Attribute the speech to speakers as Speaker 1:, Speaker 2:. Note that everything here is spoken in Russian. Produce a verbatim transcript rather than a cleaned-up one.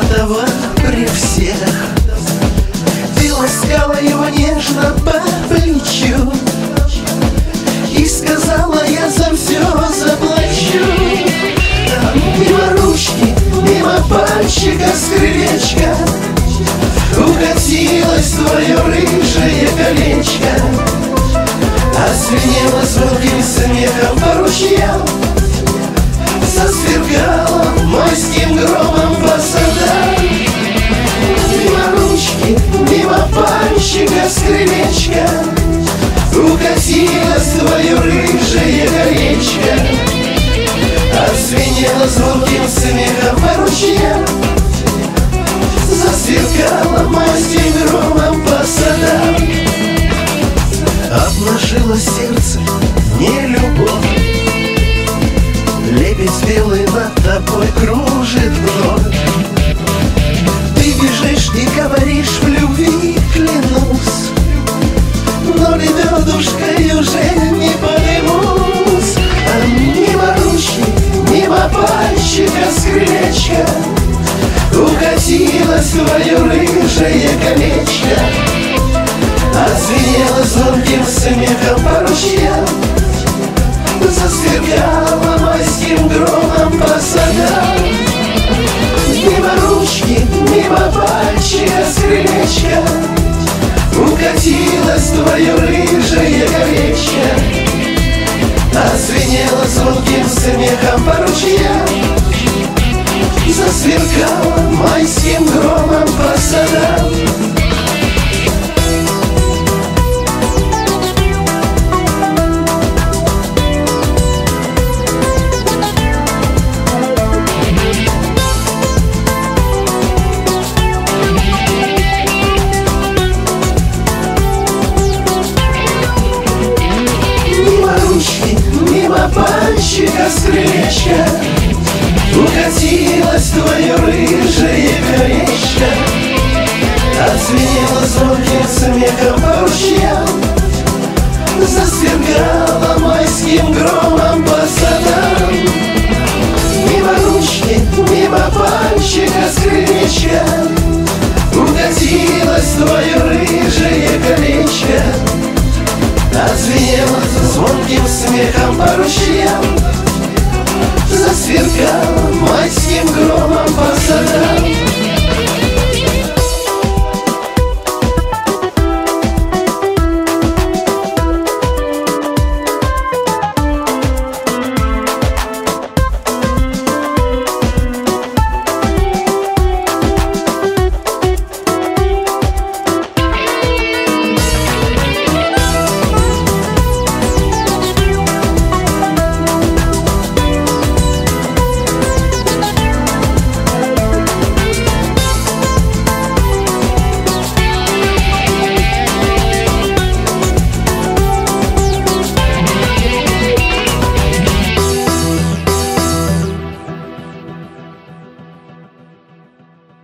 Speaker 1: этого при всех. Ты ласкала его нежно по плечу и сказала: я за все заплачу. Мимо ручки, мимо пальчика с крылечка укатилось твое рыжее колечко, озвенело звонким смехом по ручьям, засверкало морским громом по садам. Мимо ручки, мимо пальчика с крылечка укатилось твое рыжее колечко, озвенело звонким смехом по ручьям, засверкало морским громом по садам. Обнажило сердце не любовь, лебедь белый над тобой кружит вновь. Ты бежишь и говоришь: в любви клянусь, но лебедушкой уже не поднимусь. А мимо ручки, мимо пальчика с крылечка укатилось твое рыжее колечко, озвенело звонким смехом по ручьям, засверкало морским громом по садам.